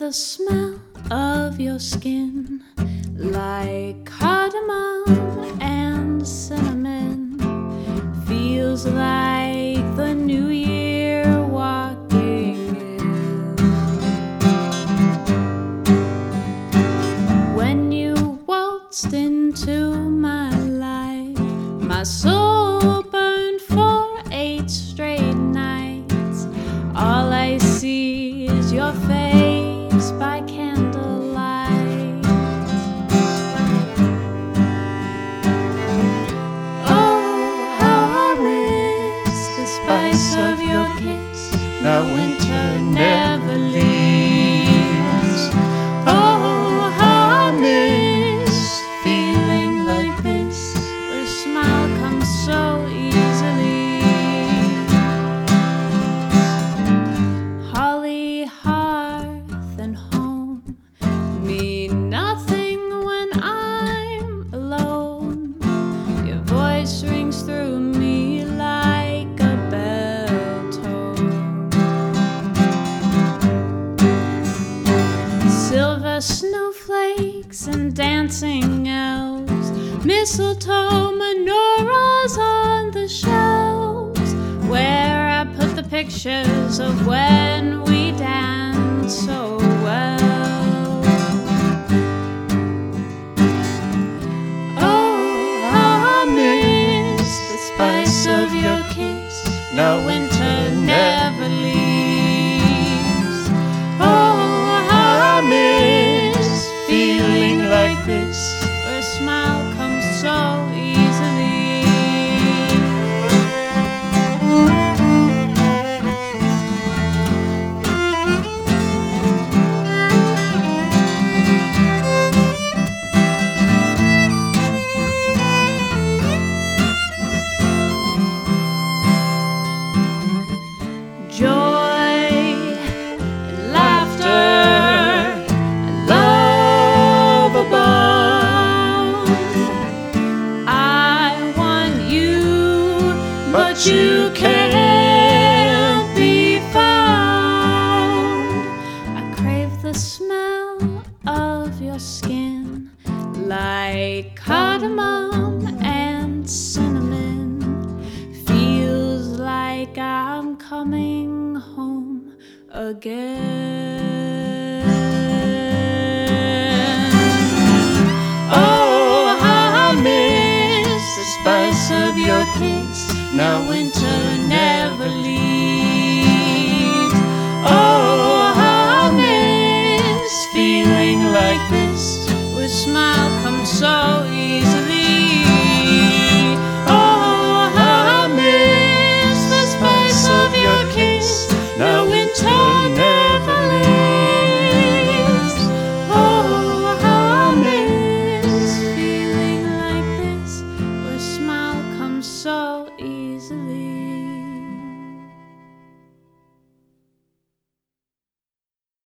the smell of your skin, like cardamom and cinnamon. Feels like the new year walking in. When you waltzed into my life, my soul burned for 8 straight nights. All I see is your face by candlelight. Oh, how I miss the spice of your kiss. Now winter never leaves. Oh, how I miss feeling like this, where a smile comes so easily. Holly, hearth, and home mean nothing when I'm alone. Your voice rings through me like a bell tone. Silver snowflakes and dancing elves, mistletoe, menorahs on the shelves, where I put the pictures of when we danced so well. Oh, how I miss the spice of your kiss. Now winter never leaves. Oh, how I miss feeling like this, where a smile comes so easily. Joy and laughter and love abound. I want you, but you can't be found. I crave the smell of your skin, like cardamom and cinnamon. Feels like I'm coming home again. Oh, how I miss the spice of your kiss. Now winter never leaves.